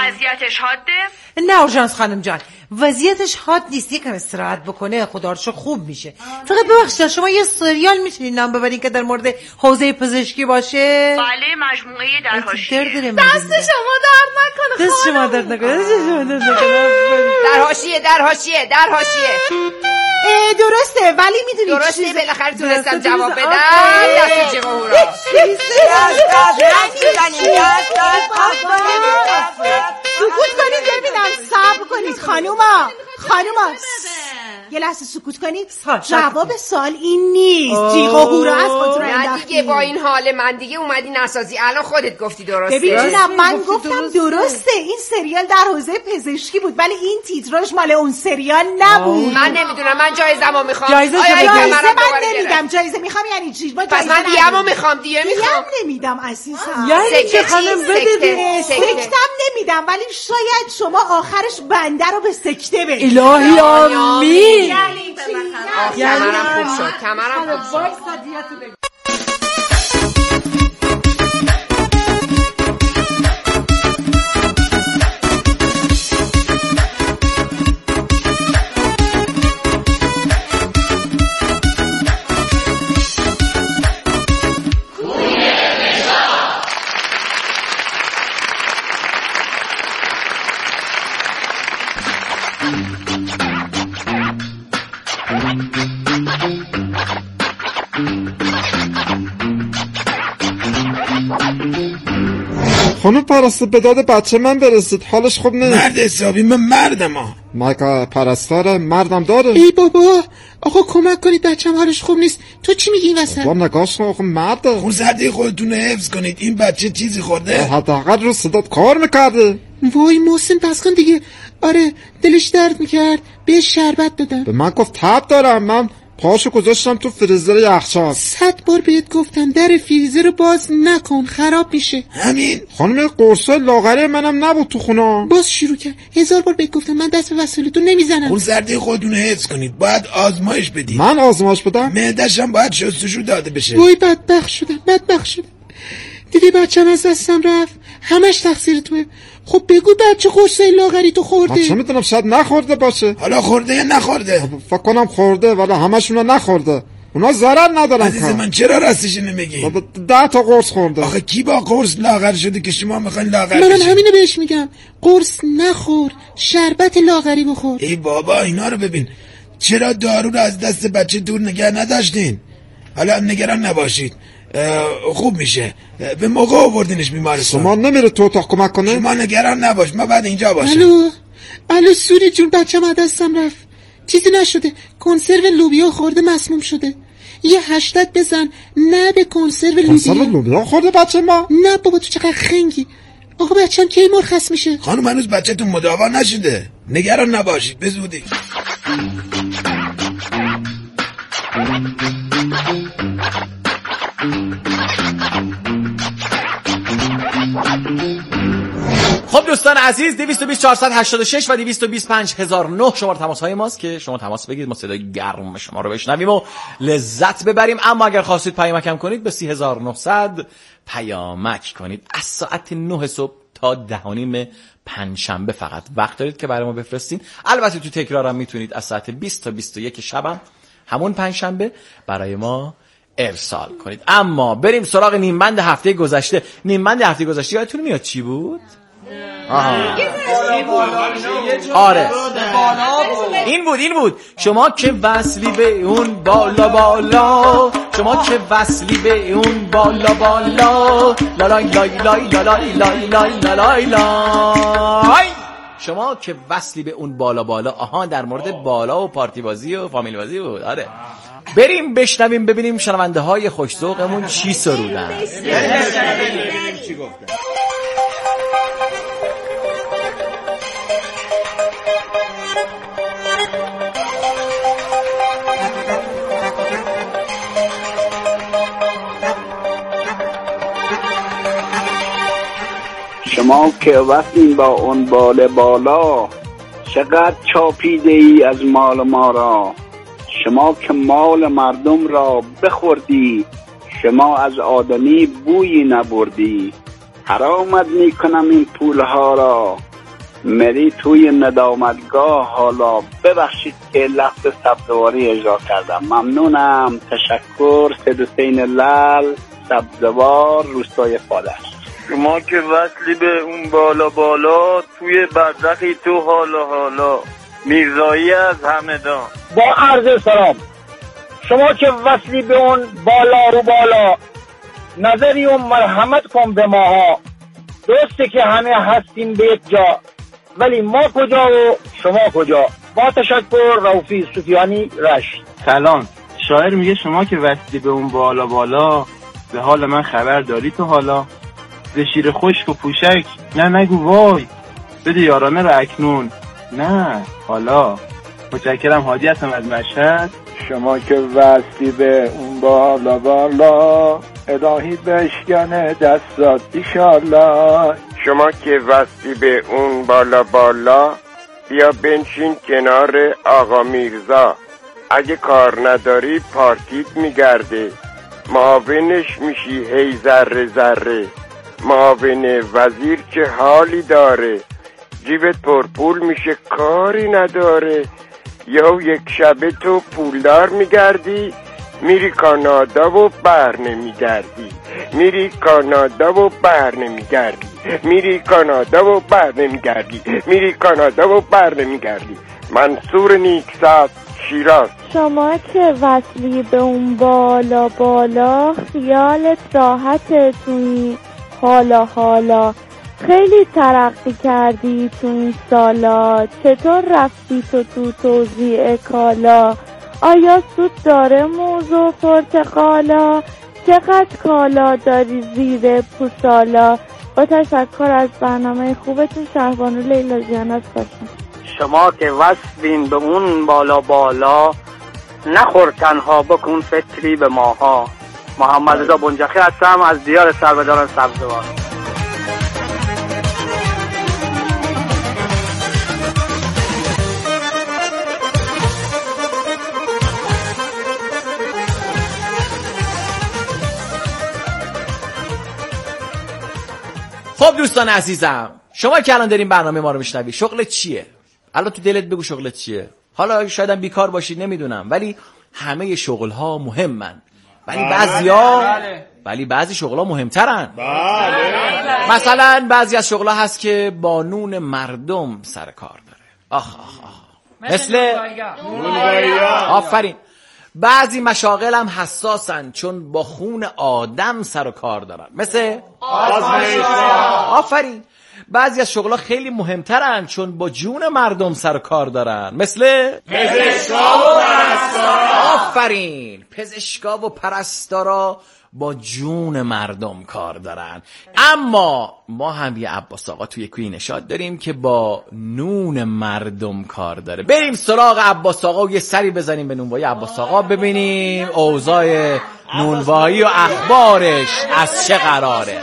وضعیتش حاده؟ نه اورژانس خانم جان، وضعیتش حاد نیست. یکم استراحت بکنه خدا رو شکر خوب میشه. فقط ببخشید شما یه سریال میتونین نام ببرین که در مورد حوزه پزشکی باشه؟ بله، مجموعه در حاشیه. دست شما درد نکنه. دست شما درد نکنه. در حاشیه. درسته، ولی میدونی درسته بالاخره تونستم جواب بدم. دست شما هورا. سکوت کنید ببینم، صبر کنید خانوما. یه لحظه سکوت کنید. جواب سوال این نیست. جیغ و هورا از خودتون نه دیگه، با این حال من دیگه اومدی نسازی. الان خودت گفتی درسته. ببین من گفتم درسته. این سریال در حوزه پزشکی بود ولی این تیتراژ مال اون سریال نبود. من نمیدونم، من جایزه‌مو میخوام. جایزه من نمیدم. جایزه میخوام یعنی چی؟ پس من دیامو میخوام. دیگه نمیدم عزیزم. یعنی چه خانم بده. سکتم نمیدم ولی شاید شما آخرش بنده رو به سکته بدید. الهی آمین. یعنی چی؟ کمرم خوب شد. خانم پرستار به داد بچه من برسید، حالش خوب نیست. مرد حسابی من مردم مگه پرستاره مردم داره؟ ای بابا آقا کمک کنید بچه‌م حالش خوب نیست. تو چی میگی این وسط؟ بابا نگاش کن آقا مرده. خونسردی خودتون رو حفظ کنید. این بچه چیزی خورده؟ حداقل رو صدات کار میکرده. وای محسن پس کن دیگه. آره دلش درد میکرد، بهش شربت دادم. به من گفت تب دارم. من پاشو گذاشتم تو فریزر یخچال. 100 بار بهت گفتم در فریزر رو باز نکن، خراب میشه. همین خانم قرصای لاغری منم نبود تو خونه. باز شروع کرد. 1000 بار بهت گفتم من دست به وسایلتون نمیزنم. خونسردی خودتون رو حفظ کنید. باید آزمایش بدید. من آزمایش بدم؟ معده‌شم باید شستشو داده بشه. وای بدبخت شدم. دیدی بچه‌م از دستم رفت. همش تقصیر توئه. خب بگو بچه قرصای لاغری تو خورده؟ من چه میدونم، شاید نخورده باشه. حالا خورده یا نخورده؟ فکر کنم خورده ولی همشون رو نخورده. اونا ضرر ندارن. عزیز من چرا راستش نمیگی؟ 10 تا قرص خورده. آخه کی با قرص لاغر شده که شما میخواین لاغر منم بشید؟ همینو بهش میگم. قرص نخور، شربت لاغری بخور. ای بابا اینا رو ببین. چرا دارو رو از دست بچه دور نگه نداشتین؟ حالا نگران نباشید، خوب میشه. به موقع آوردینش بیمارستان. شما نمیره تو اتاق کمک کنه؟ شما نگران نباش، ما بعد اینجا باشم. الو سوری جون بچه‌م از دستم رفت. چیزی نشده، کنسرو لوبیا خورده مسموم شده. یه 8 بزن. نه به کنسرو لوبیا خورده بچه ما؟ نه بابا تو چقدر خنگی. آقا بچه‌م کی مرخص میشه؟ خانم هنوز بچه‌تون مداوا نشده، نگران نباشید، به زودی. خب دوستان عزیز 220 486 و 225 1009 شماره تماس های ماست که شما تماس بگیرید، ما صدای گرم شما رو بشنویم و لذت ببریم. اما اگر خواستید پیامک کنید به 3900 پیامک کنید. از ساعت 9 صبح تا 10:30 پنجشنبه فقط وقت دارید که برای ما بفرستین. البته تو تکرار هم میتونید از ساعت 20 تا 21 شب همون پنجشنبه برای ما ارسال کنید. اما بریم سراغ نیمبند هفته گذشته. نیمبند هفته گذشته یادتون میاد چی بود؟ آره این بود شما که وصلی به اون بالا بالا، شما که وصلی به اون بالا بالا، لالای لای لای لای لای لای لای، شما که وصلی به اون بالا بالا. آها در مورد بالا و پارتی بازی و فامیل بازی بود. آره بریم بشنویم ببینیم شنونده های خوش‌ذوقمون چی سرودن. شما که وصلین با اون بال بالا، چقدر چاپیده ای از مال ما را. شما که مال مردم را بخوردی، شما از آدمی بویی نبردی. حرامت میکنم این پولها را، مری توی ندامتگاه حالا ببخشید که لفظ سبزواری اجرا کردم. ممنونم. تشکر. سید حسین لال، سبزوار، روستای فادر. شما که وصلی به اون بالا بالا، توی برزخی تو حالا حالا، میرزایی از همدان. با عرض سلام، شما که وصلی به اون بالا رو بالا، نظری و مرحمت کن به ماها. درسته که همه هستیم به یک جا، ولی ما کجا و شما کجا؟ با تشکر. رؤوفی سفیانی، رشت. سلام، شاعر میگه شما که وصلی به اون بالا بالا، به حال من خبر داری تو حالا؟ ز شیر خشک و پوشک نه نگو وای، بده یارانه رو اکنون نه حالا. متشکرم. هادی هستم از مشهد. شما که وصلی به اون بالا بالا، الهی بشکنه دستات ایشالله. شما که وصلی به اون بالا بالا، بیا بنشین کنار آقا میرزا. اگه کار نداری پارتیت میگرده، معاونش میشی هی ذره ذره. معاون وزیر چه حالی داره، جیبت پرپول میشه کاری نداره. یا یک شبه تو پولدار میگردی، میری کانادا و بر نمیگردی. میری کانادا و بر نمیگردی. میری کانادا و بر نمیگردی. میری کانادا و بر نمیگردی. منصور نیکزاد، شیراز. شما که وصلی به اون بالا بالا، خیالت راحت توی حالا حالا. خیلی ترقی کردی تو این سالا، چطور رفتی تو توزیع کالا؟ آیا سود داره موز و پرتقالا؟ چقدر کالا داری زیر پوسالا؟ با تشکر از برنامه خوبتون. شهربانو لیلا جانت باشم. شما که وصلین به اون بالا بالا، نخور تنها بکن فکری به ماها. محمد رضا بنجخی هستم از دیار سربداران سبزوار. خب دوستان عزیزم، شما که الان دارین برنامه ما رو میشنوی، شغلت چیه؟ الان تو دلت بگو شغلت چیه؟ حالا شاید هم بیکار باشید، نمیدونم، ولی همه شغل ها مهمن، ولی بعضی شغل ها مهمترن. مثلا بعضی از شغل ها هست که با نون مردم سر کار داره. آخ مثل آفرین. بعضی مشاغل هم حساسن چون با خون آدم سر و کار دارن، مثل آفرین. بعضی از شغل‌ها خیلی مهمترن چون با جون مردم سر و کار دارن، مثل پزشکا و پرستارا. آفرین. پزشکا و پرستارا با جون مردم کار دارن. اما ما هم یه عباس آقا توی کوی نشاط داریم که با نون مردم کار داره. بریم سراغ عباس آقا و یه سری بزنیم به نونوایی عباس آقا، ببینیم اوضاع نونوایی و اخبارش از چه قراره.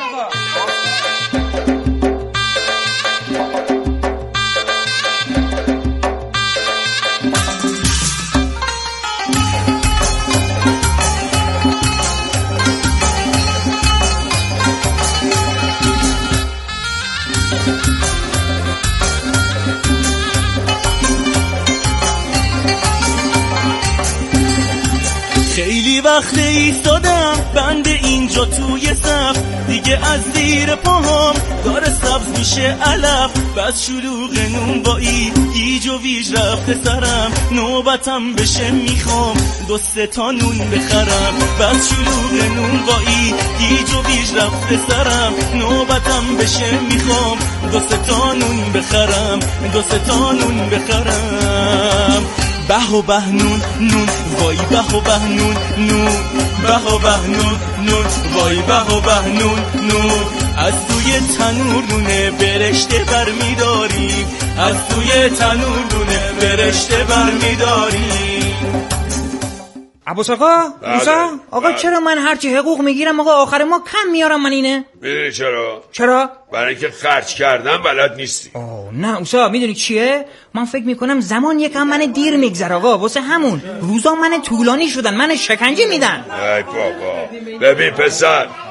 خیلی وقت ایستادم بند اینجا توی صف، دیگه از زیر پاهام داره سبز میشه علف. بس شلوغ نونوایی گیج و ویج رفته سرم، نوبتم بشه میخوام 2-3 تا نون بخرم. بس شلوغ نونوایی گیج و ویج رفته سرم، نوبتم بشه میخوام 2-3 تا نون بخرم. 2-3 تا نون بخرم. به و به نون نون وای، به و به نون نون، به و به نون نون وای، به و به نون نون. از توی تنور نونه برشته برمیداریم، از توی تنور نونه برشته برمیداریم. عباس آقا، آقا چرا من هرچی حقوق میگیرم آقا آخر ما کم میارم من اینه؟ میدونی چرا؟ چرا؟ برای اینکه خرج کردن بلد نیستی. نه اوسا، میدونی چیه؟ من فکر میکنم زمان یکم من دیر میگذره آقا، واسه همون روزا من طولانی شدن، من شکنجه میدن. ای بابا، ببین پسر،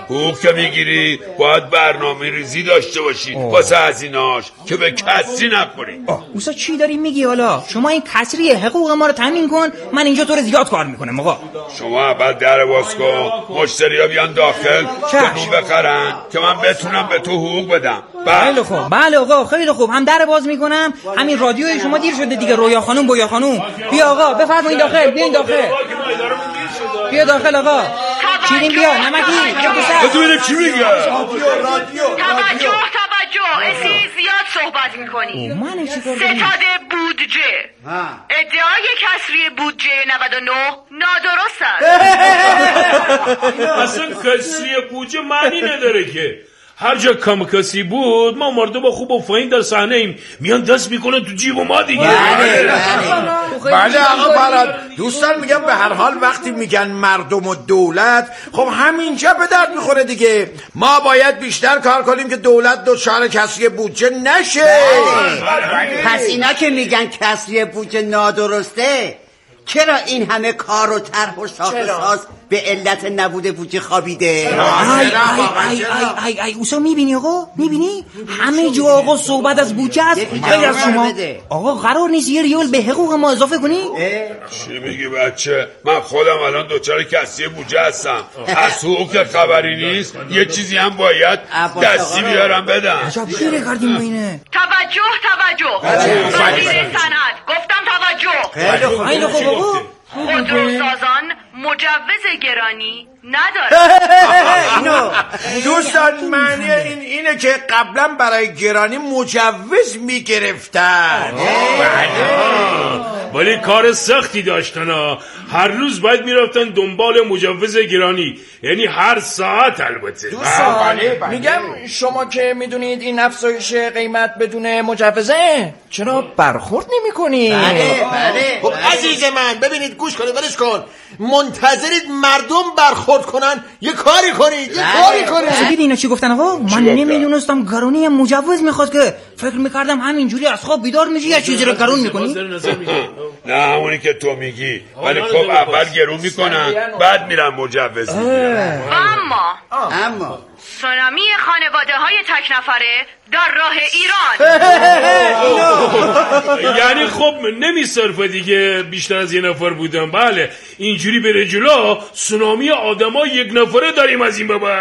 حقوق که میگیری باید برنامه ریزی داشته باشی واسه هزینه‌اش که به کسری نخوری. اوسا چی داری میگی حالا؟ شما این کسری حقوق ما رو تامین کن، من اینجا تو رو زیاد کار میکنم آقا. شما اول در باز کن، مشتریا بیان داخل حقوق بخرن که من بتونم به تو حقوق بدم. خیلی خوب. بله آقا خیلی خوب. هم در باز میکنم. همین رادیوی شما دیر شده دیگه. رویا خانم بویا خانم بیا آقا بفرمایید داخل. بیاین داخل. بیا داخل آقا. شیرین بیا نمکی. ببینم چی میگه. توجه اسی زیاد صحبت میکنی. ستاد بودجه ادعای کسری بودجه 99 نادرست است. اصلا کسری بودجه معنی نداره که هر جا کم کسی بود ما مردم خوب و فاین در صحنه ایم میان دست میکنن تو جیب ما دیگه. بله آقا برات دوستان میگم به هر حال وقتی میگن مردم و دولت خب همینجا به درد میخوره دیگه. ما باید بیشتر کار کنیم که دولت دچار کسری بودجه نشه. پس اینا که میگن کسری بودجه نادرسته چرا این همه کار و طرح و ساز به علت نبوده بودجه خوابیده؟ ای اوسا میبینی آقا؟ میبینی؟ همه جو آقا صحبت از بودجه است غیر از شما. آقا قرار نیست یه ریال به حقوق ما اضافه کنی؟ چی میگی بچه؟ من خودم الان دوچار کسری بودجه هستم. از حقوق که خبری نیست یه چیزی هم باید دستی بیارم بدم. عجب گیره کردیم با اینه. توجه وزیر صنعت گفتم توجه. خیلی خوب آقا. خودروسازان مجوز گرانی نداره. اینو دوستان معنی اینه که قبلا برای گرانی مجوز میگرفتن. ولی کار سختی داشتن ها. هر روز باید میرفتن دنبال مجوز گرانی، یعنی هر ساعت. البته دوستان میگم شما که میدونید این افزایش قیمت بدون مجوزه چرا برخورد نمی کنید؟ بله خب عزیز من ببینید گوش کنید ولش کن. منتظرید مردم برخورد کنن یه کاری کنید دیدی اینا چی گفتن آقا؟ من نمیدونستم گرانی مجوز میخواد که فکر میکردم همینجوری از خواب بیدار میشی یه چیزی رو گرون میکنی. نه همونی که تو میگی، ولی خب اول گرون میکنن بعد میرن مجوز میگیرن. اما سونامی خانواده های تک نفره در راه ایران. یعنی خب نمیصرفه دیگه بیشتر از یه نفر بودن. بله اینجوری بره جلو سونامی آدما یک نفره داریم از این بابا.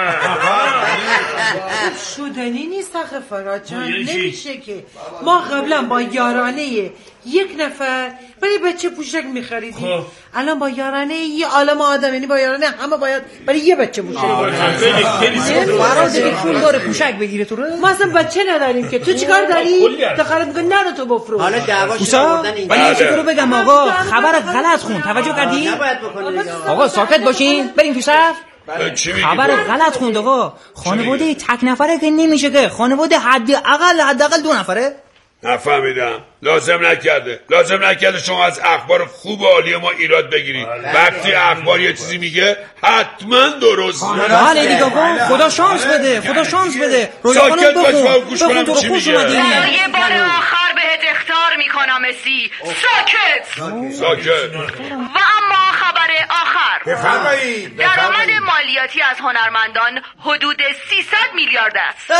شدنی نیست آخه فراد جان. نمیشه که ما قبلا با یارانه یک نفر برای بچه پوشک میخریدیم، الان با یارانه یه عالم آدم، یعنی با یارانه همه باید برای یه بچه پوشک بخریم. فراد دیگه پول داره پوشک بگیره تو رو. ما اصلا بچه نداریم که تو چیکار داری؟ دخالت میگه نرو تو بفروش. حالا دعواش آوردن اینجا. ولی چی رو بگم آقا؟ خبر غلط خون. توجه کردی؟ آقا ساکت باشین بریم تو صف. خبر غلط خوند آقا. خانواده تک نفره که نمیشه که خانواده حداقل 2 نفره. نفهمیدم. لازم نکرده شما از اخبار خوب و عالی ما ایراد بگیرید. وقتی اخبار یه چیزی میگه حتما درست. بله دیگه آقا خدا شانس بده. رویا خانم بخون تو رو خوش اومدی. یه بار آخر بهت اخطار میکنم اسی. ساکت. و اما خبر آخر بفرمایید. درآمد مالیاتی از هنرمندان حدود 300 میلیارد است.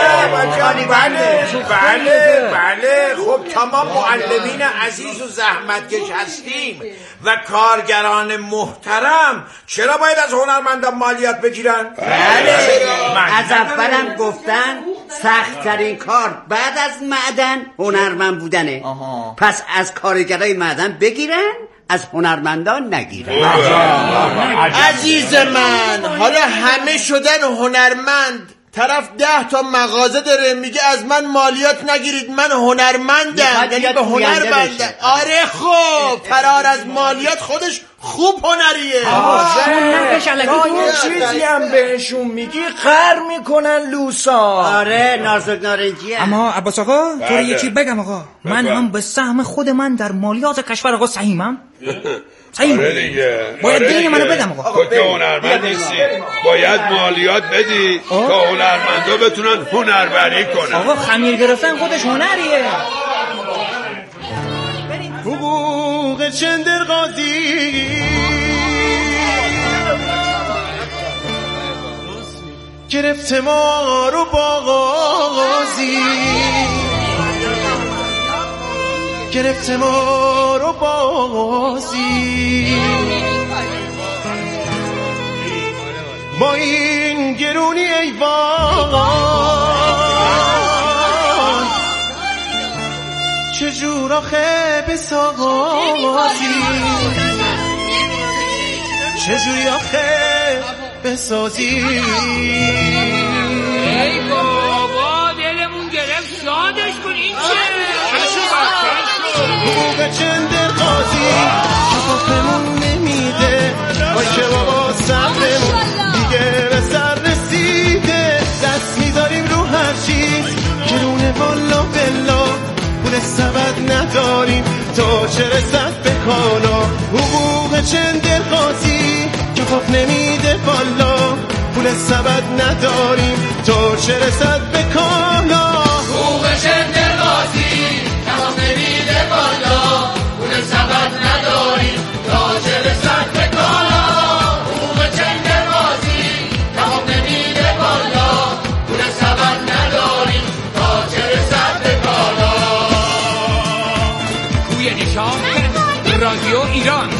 بله خب تمام معلمین عزیز و زحمتکش هستیم و کارگران محترم چرا باید از هنرمندان مالیات بگیرن؟ بله از اولم گفتن سخت‌ترین کار بعد از معدن هنرمند بودنه. پس از کارگرای معدن بگیرن، از هنرمندان نگیرن. عزیز من حالا همه شدن هنرمند. طرف 10 تا مغازه داره میگه از من مالیات نگیرید، من هنرمندم، یعنی به هنر بنده. آره خب فرار از مالیات خودش خوب هنریه. یه چیزی هم بهشون میگی خر میکنن لوسا. آره نازک نارنجیه. اما عباس آقا تو یه چی بگم آقا، من هم به سهم خود من در مالیات کشور آقا سهیمم. آره دیگه باید دین منو بدم آقا. تو که هنرمند نیستی باید مالیات بدی تا هنرمندا بتونن هنربری کنن. آقا خمیر گرفتن خودش هنریه. حقوق چندرقادی گرفته ما رو با غازی، گرفته ما رو با غازی. با این گرونی ای وای چجور آخه بسازی، چجوری آخه بسازی. ای بابا دلمون گرفت شادش کن. این چه؟ حقوق چند قاضی کفافمون نمیده، وای که بابا صبرمون دیگه به سر رسیده. دست میذاریم رو هر چیز گرونه والا بلا، پول سبد نداریم تا چه رسد به کالا. حقوق چند قاضی کفاف نمیده والا، پول سبد نداریم تا چه رسد به کالا. حقوق چند قاضی کفاف نمیده والا، پول سبد نداریم تا چه رسد به کالا. حقوق چند قاضی کفاف نمیده والا، پول سبد نداریم تا چه رسد به کالا. کوی نشان رادیو ایران.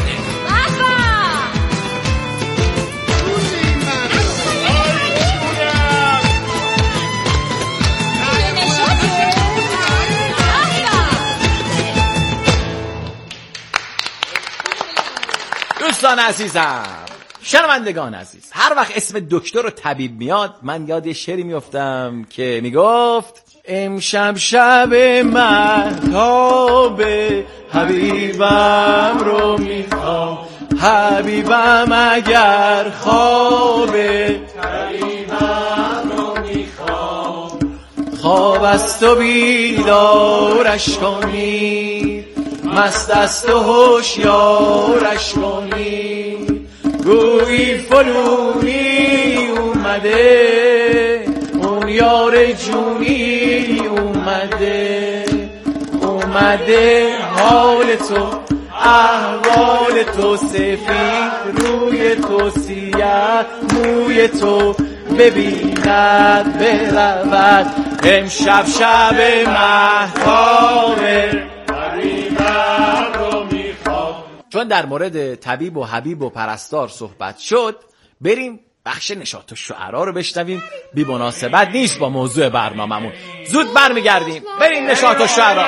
دوستان عزیزم، شنوندگان عزیز، هر وقت اسم دکتر و طبیب میاد من یاد یه شعری میافتم که میگفت امشب شب مهتاب حبیبم رو میخوام، حبیبم اگر خوابه حبیبم رو میخوام، خواب است و بیدارش کنید، مست است و هوشیارش کنید، گویی فلونی اومده، اون یار جونی اومده، اومده حال تو احوال تو سفید روی تو سیاه موی تو ببیند برود، امشب شب مهتابه حبیبم رو میخوام. چون در مورد طبیب و حبیب و پرستار صحبت شد، بریم بخش نشاط و شعرا رو بشنویم. بی مناسبت نیست با موضوع برنامه‌مون. زود برمیگردیم. بریم نشاط و شعرا.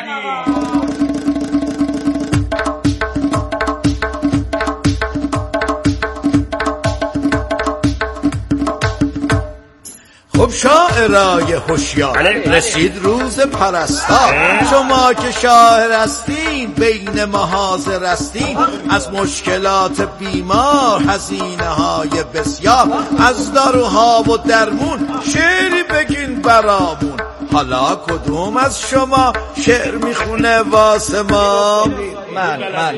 خب شاعرای هوشیار، رسید روز پرستار. شما که شاعر هستین بین ما حاضر هستین، از مشکلات بیمار هزینه های بسیار، از داروها و درمون شعری بگین برامون. حالا کدوم از شما شعر میخونه واسه ما؟ من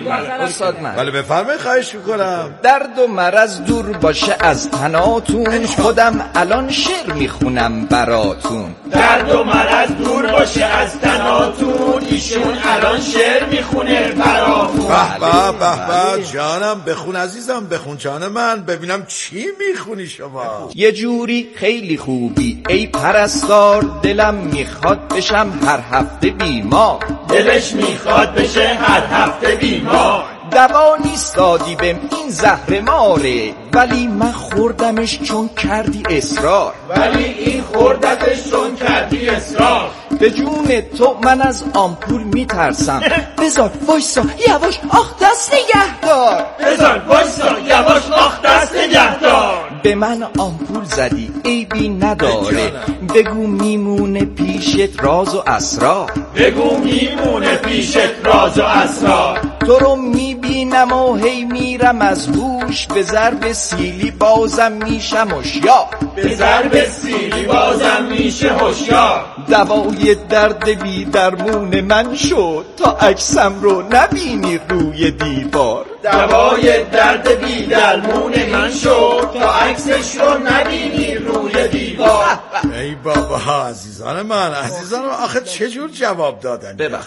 استاد من. بله بفرمایید، خواهش میکنم. درد و مرض دور باشه از تناتون، خودم الان شعر میخونم براتون. درد و مرض دور باشه از تناتون، ایشون الان شعر میخونه براتون. به به جانم بخون عزیزم، بخون جان من، ببینم چی میخونی شما. یه جوری خیلی خوبی ای پرستار، دلم میخواد بشم هر هفته بیمار. دلش میخواد بشه هر هفته بیمار. دوا نیست دادی بهم این زهر ماره، ولی من خوردمش چون کردی اصرار. ولی این خوردتش چون کردی اصرار. به جون تو من از آمپول میترسم، بذار وایسا یواش آخ دست نگهدار. بذار وایسا یواش آخ دست نگهدار. به من آمپول زدی عیبی نداره، بگو میمونه پیشت راز و اسرار. بگو میمونه پیشت راز و اسرار. تو رو میبینم و هی میرم از هوش، به ضرب سیلی بازم میشم هوشیار. به ضرب سیلی بازم میشه هوشیار. دوای درد بی درمون من شد، تا عکسم رو نبینی روی دیوار. دوای درد بی درمون من شد، تا عکسش رو نبینی روی دیوار. ای بابا عزیزان من، عزیزان من، آخه چجور جواب دادن؟ ببخشید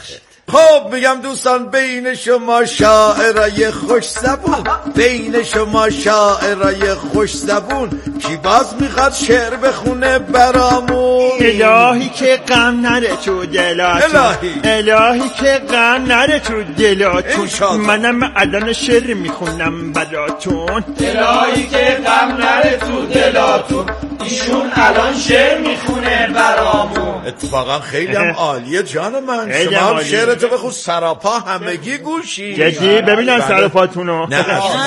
خب میگم دوستان بین شما شاعرای خوش زبون، بین شما شاعرای خوش زبون، کی باز میخواد شعر بخونه برامون؟ الهی که غم نره تو دلاتون، الهی که غم نره تو دلاتون، منم الان شعر میخونم براتون. الهی که غم نره تو دلاتون، ایشون الان شعر میخونه برامون. اتفاقا خیلی هم عالیه جان من. شما هم شعرتو بخون سراپا همگی گوشی. جدی ببینن سراپاتونو. نه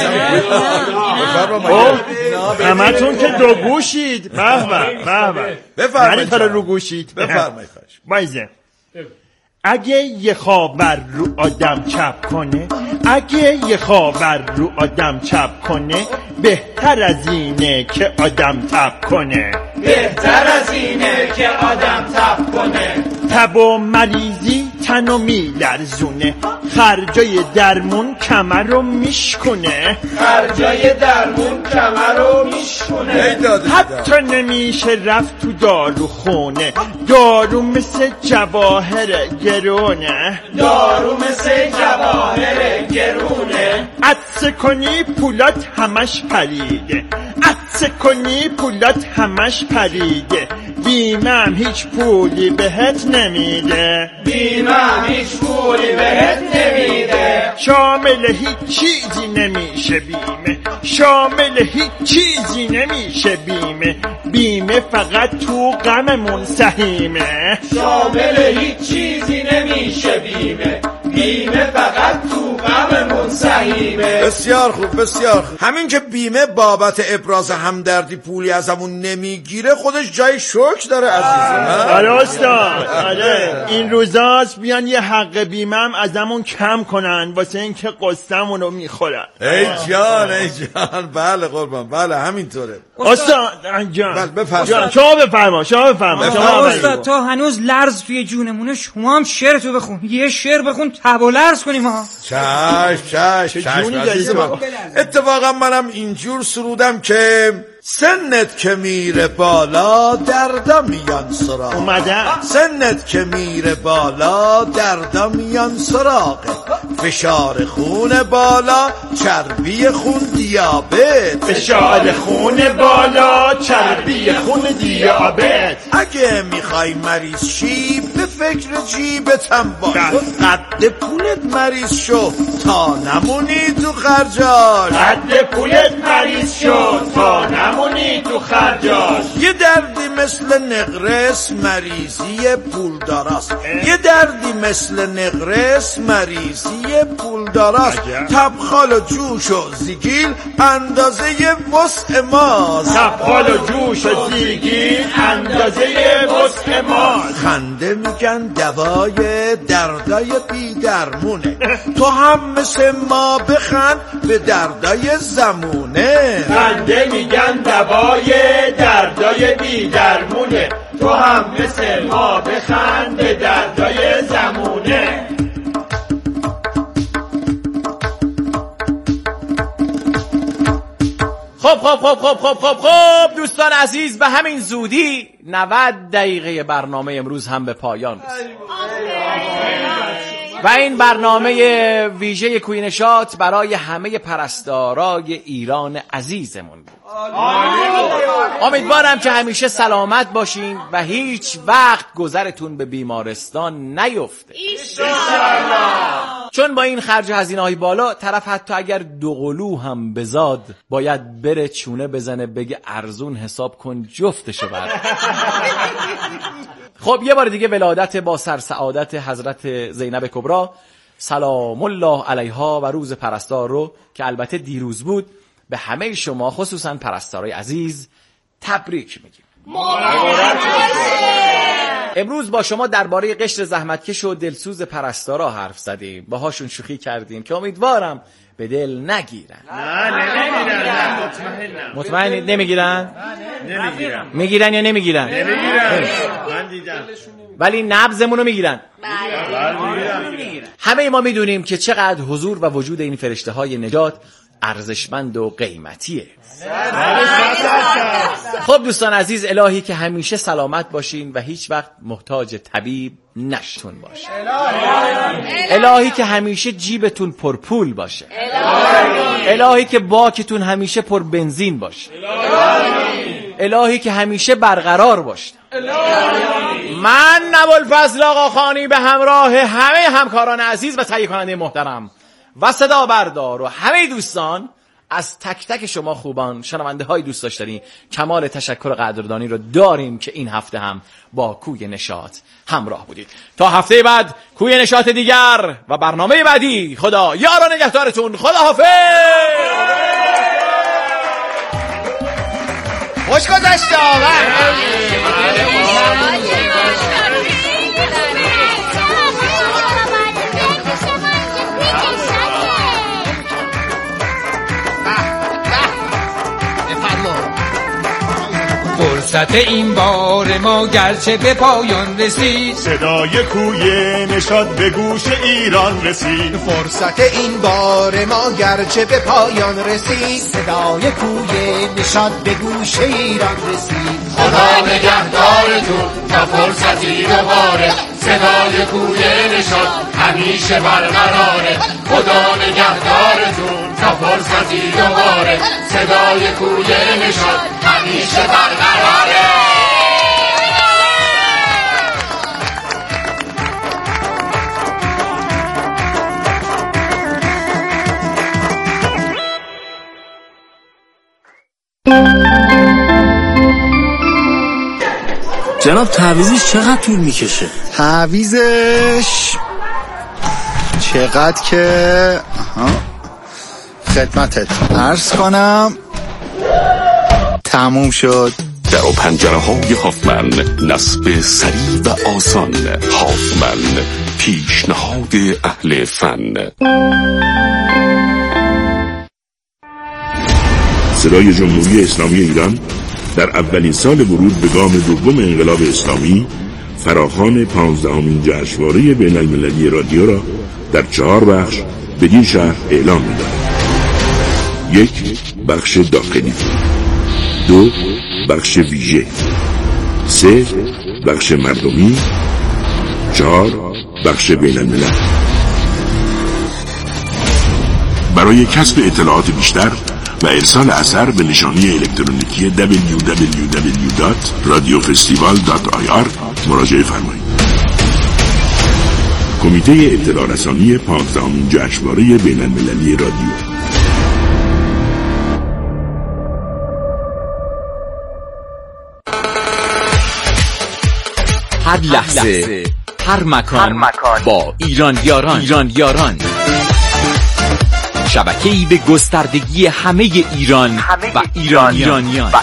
همتون که دو گوشید. به به بفرمایید. نه رو گوشید. بفرمایید. بایزه اگه یه خاور رو آدم چپ کنه، اگه یه خاور رو آدم چپ کنه، بهتر از اینه که آدم تپ کنه، بهتر از اینه که آدم تپ کنه. تب و مریضی تنو میلرزونه، خرجای درمون کمر رو میشکنه، خرجای درمون کمر رو میشکنه. حتی نمیشه رفت تو دارو خونه، دارو مثل جواهر گرونه، دارو مثل جواهر گرونه. عطسه کنی پولات همش پریده، عطسه کنی پولات همش پریده، بیمه هم هیچ پولی بهت نمیده، بیمه هم هیچ پولی بهت نمیده. شامل هیچ چیزی نمیشه بیمه، شامل هیچ چیزی نمیشه بیمه، بیمه فقط تو غممون سهیمه، شامل هیچ چیزی نمیشه بیمه، بیمه فقط تو غممون سهیمه. بسیار خوب بسیار خوب. همین که بیمه بابت ابراز همدردی پولی ازمون نمیگیره خودش جای شکر داره عزیزم. آره استاد، آره این روزاست بیان یه حق بیمه هم ازمون کم کنن واسه اینکه قسطمون رو میخورن. ای جان بله قربان، بله همینطوره استاد جان. بله بفرما. شما بفرما استاد تا هنوز لرز توی جونمونه، شما هم شعر تو بخون، یه شعر بخون تب و لرز کنیم ها. چشم عزیزم. اتفاقا منم اینجور سرودم که سنت که میره بالا دردا میان سراغ، سنت که میره بالا دردا میان سراغ، فشار خون بالا چربی خون دیابت، فشار خون بالا چربی خون دیابت. اگه میخوای مریض شی به فکر جیبتم باش، قد پولت مریض شو تا نمونی تو خرجاش، قد پولت مریض شو تا نمونی تو خرجاش. یه دردی مثل نقرس مریضی پولداراست، یه دردی مثل نقرس مریضی پولداراست، تبخال و جوش و زیگیل اندازه وسع ماست، تبخال و جوش و زیگیل اندازه وسع ماست. خنده میگن دوای دردای بی درمونه، تو هم مثل ما بخند به دردای زمونه، خنده میگن دوای دردای بی درمونه، تو هم مثل ما بخند به دردای زمونه. خب دوستان عزیز، به همین زودی 90 دقیقه برنامه امروز هم به پایان رسید و این برنامه ویژه کوینشات برای همه پرستارای ایران عزیزمون بود. امیدوارم که همیشه سلامت باشین و هیچ وقت گذرتون به بیمارستان نیفته، چون با این خرج هزینه‌های بالا طرف حتی اگر 2 قلو هم بزاد باید بره چونه بزنه بگه ارزون حساب کن جفتشو بر. خب یه بار دیگه ولادت با سرسعادت حضرت زینب کبری سلام الله علیها و روز پرستار رو که البته دیروز بود به همه شما خصوصا پرستارای عزیز تبریک میگیم. امروز با شما درباره قشر زحمتکش و دلسوز پرستارا حرف زدیم، باهاشون شوخی کردیم که امیدوارم به دل نگیرن. مطمئن نمیگیرن؟ میگیرن یا نمیگیرن؟ من دیدم. ولی نبضمون رو میگیرن. همه ما میدونیم که چقدر حضور و وجود این فرشته های نجات ارزشمند و قیمتیه. خب دوستان عزیز، الهی که همیشه سلامت باشین و هیچ وقت محتاج طبیب نشتون باشه. الهی که همیشه جیبتون پر پول باشه. الهی که باکتون همیشه پر بنزین باشه. الهی که همیشه برقرار باشه. من ابوالفضل آقاخانی به همراه همه همکاران عزیز و تهیه کننده محترم و صدا بردار و همه دوستان از تک تک شما خوبان شنونده های دوست داشتنی کمال تشکر و قدردانی رو داریم که این هفته هم با کوی نشاط همراه بودید. تا هفته بعد کوی نشاط دیگر و برنامه بعدی. خدا یار و نگهدارتون. خدا حافظ. خوش گذشت فرصت این بار ما گرچه به پایان رسید، صدای کوی نشاط به گوش ایران رسید. فرصت این بار ما گرچه به پایان رسید، صدای کوی نشاط به گوش ایران رسید. خدا نگهدارتون تا فرصتی دوباره، صدای کوی نشاط همیشه برقراره. خدا نگهدارتون تا فرصتی دوباره، صدای کوی نشاط همیشه برقراره. جناب تعویضش چقدر طول میکشه؟ تعویضش چقدر که خدمتت عرض کنم تموم شد. در و پنجره های هافمن، نصب سریع و آسان. هافمن، پیشنهاد اهل فن. صدای جمهوری اسلامی ایران در اولین سال ورود به گام دوم انقلاب اسلامی فراخوان 15مین جشنواره بین المللی رادیو را در 4 بخش بدین شهر اعلام می‌دهد. 1. بخش داخلی. 2. بخش ویژه. 3. بخش مردمی. 4. بخش بین الملل. برای کسب اطلاعات بیشتر و ارسال اثر به نشانی الکترونیکی www.radiofestival.ir مراجعه فرمایید. کمیته اطلاع رسانی 15مین جشنواره بین المللی رادیو. هر لحظه، هر مکان با ایران یاران. شبکه‌ای به گستردگی همه ایران و ایرانیان.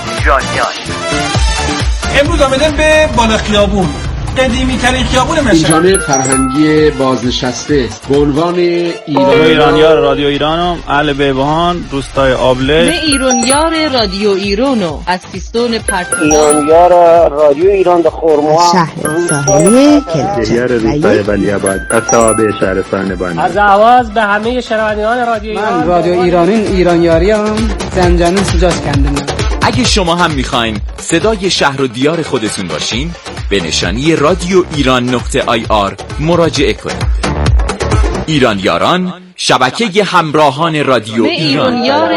امروز آمدن به بالا خیابون، قدیمی ترین خیابون مشهد. جامعه فرهنگی بازنشسته به عنوان ایرانیار رادیو ایرانم، اهل بیبهان، روستای آبله. به ایرانیار رادیو ایرانو از پیستون پرتو. ایرانیار رادیو ایران به خرما. شهر ساحلی کلچر روستای ولیعباد، از توابع شهرستان بانی. از آواز به همه شنوندگان رادیو ایران. من رادیو ایرانیاریم، زنجانه سجاش کندم. اگه شما هم میخواین صدای شهر و دیار خودتون باشین، به نشانی رادیو ایران.ir مراجعه کنید. ایران یاران، شبکه همراهان رادیو ایران.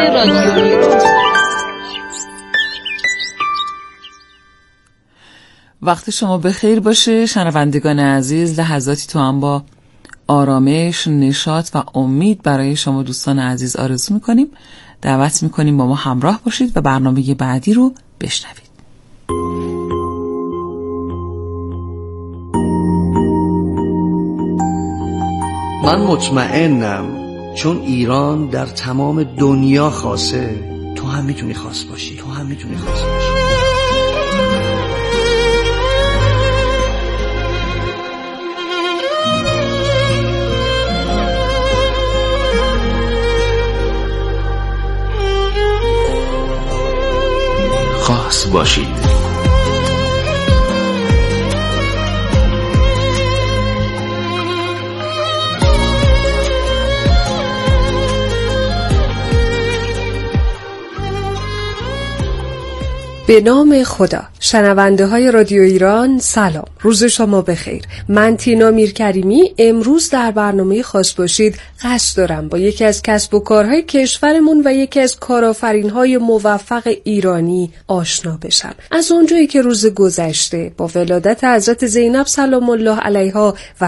وقت شما بخیر باشه شنوندگان عزیز. لحظاتی تو هم با آرامش، نشاط و امید برای شما دوستان عزیز آرزو میکنیم. دعوت میکنیم با ما همراه باشید و برنامه بعدی رو بشنوید. من مطمئنم چون ایران در تمام دنیا خاصه، تو هم میتونی خاص باشی. خاص باشید. به نام خدا. شنونده های رادیو ایران سلام، روز شما بخیر. من تینا میرکریمی امروز در برنامه خاص باشید قصد دارم با یکی از کسب و کارهای کشورمون و یکی از کارآفرین‌های موفق ایرانی آشنا بشم. از اونجایی که روز گذشته با ولادت حضرت زینب سلام الله علیها و